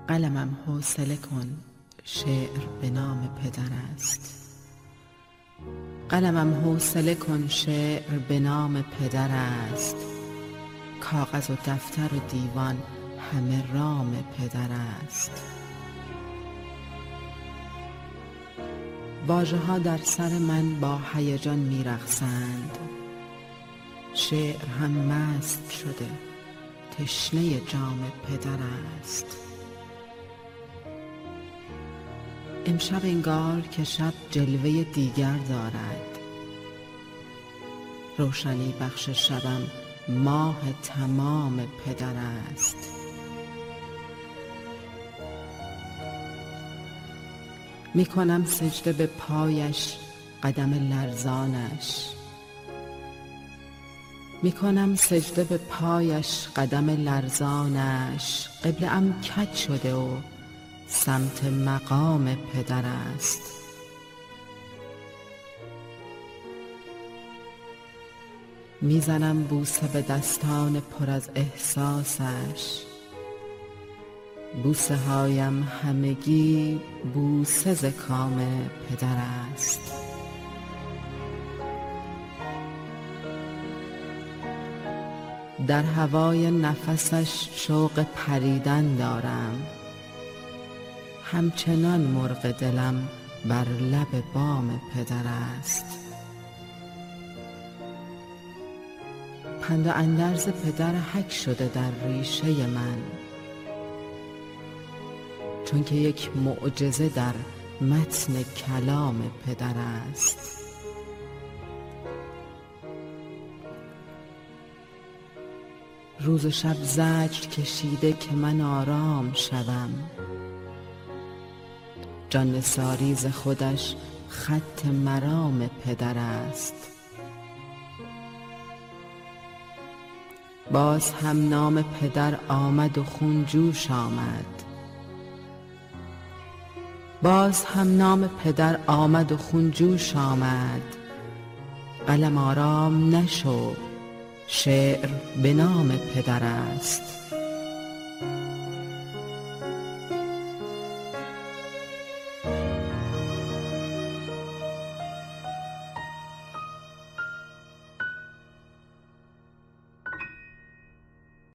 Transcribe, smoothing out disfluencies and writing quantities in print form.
قلمم حوصله کن، شعر به نام پدر است. قلمم حوصله کن، شعر به نام پدر است. کاغذ و دفتر و دیوان همه رام پدر است. واژه‌ها در سر من با هیجان می‌رقصند. شعر هم مست شده، تشنه جام پدر است. امشب انگار که شب جلوه دیگر دارد. روشنی بخش شبم ماه تمام پدر است. میکنم سجده به پایش، قدم لرزانش. میکنم سجده به پایش، قدم لرزانش. قبله ام کج شده و سمت مقام پدر است. میزنم بوسه به دستان پر از احساسش. بوسه هایم همگی بوسه ز کام پدر است. در هوای نفسش شوق پریدن دارم. همچنان مرغ دلم بر لب بام پدر است. پند و اندرز پدر حک شده در ریشه من، چون که یک معجزه در متن کلام پدر است. روز و شب زجر کشیده که من آرام شوم. جان نثاری ز خودش خط مرام پدر است. باز هم نام پدر آمد و خون جوش آمد. باز هم نام پدر آمد و خون جوش آمد. قلم آرام نشو، شعر به نام پدر است.